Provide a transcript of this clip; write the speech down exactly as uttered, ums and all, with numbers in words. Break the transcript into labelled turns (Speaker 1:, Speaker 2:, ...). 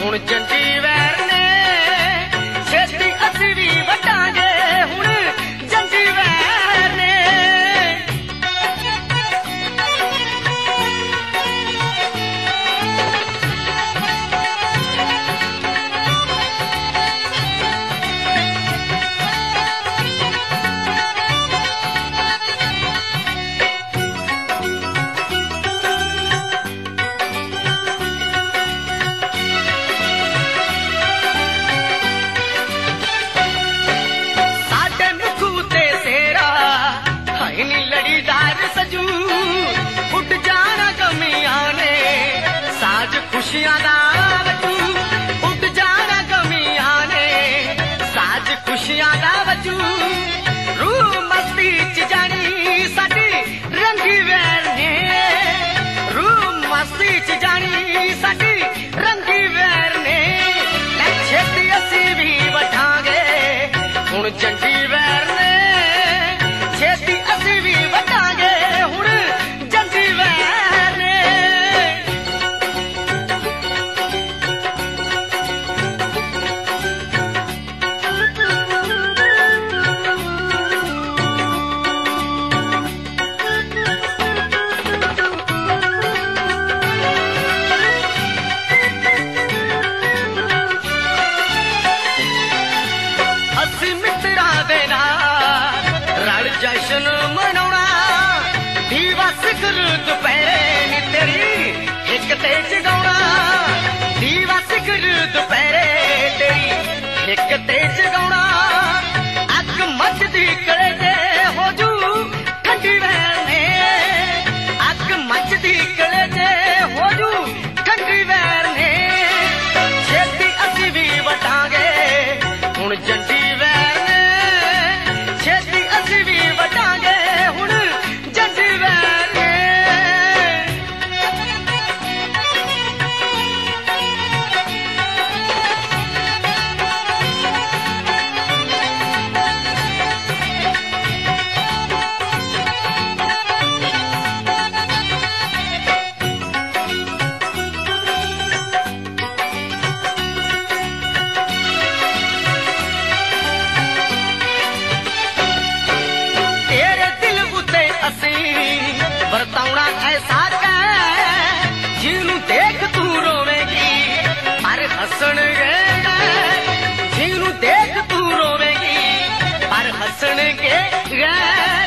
Speaker 1: ਹੁਣ ਜੰਜੀ ਵੈਰ ਨੇ ਛੇਤੀ ਅਸੀਂ ਵੀ ਵਟਾਂਗੇ ਹੁਣ ਜੰਜੀ ਵੈਰ ਨੇ खुशियां दा वजू उठ जाना गमियां ने साज खुशियां दा वजू रूह मस्ती च जानी साडी रंगी वैर ने रूह मस्ती च जानी साडी रंगी वैर ने छेती असी भी वठांगे हुण जंगी वैर ने छेती असी भी वठांगे हुण जंगी वैर ने जशन मनाउणा दीवा सिखर दुपहरे नी तेरी एक ते जगाउणा दीवा सिखर दुपहरे तेरी एक ते जगाउणा अग मचदी कलेजे हो जू ठंडी वैर ने अग मचदी कलेजे हो जू ठंडी वैर ने छेती असी भी वटांगे हुण जंडी वैर ने छेती असी भी वटांगे हुण जंजी वैर ने वरताउणा ऐसा कै जिनू देख तू रोवेगी पर हसणगे जिनू देख तू रोवेगी पर हसणगे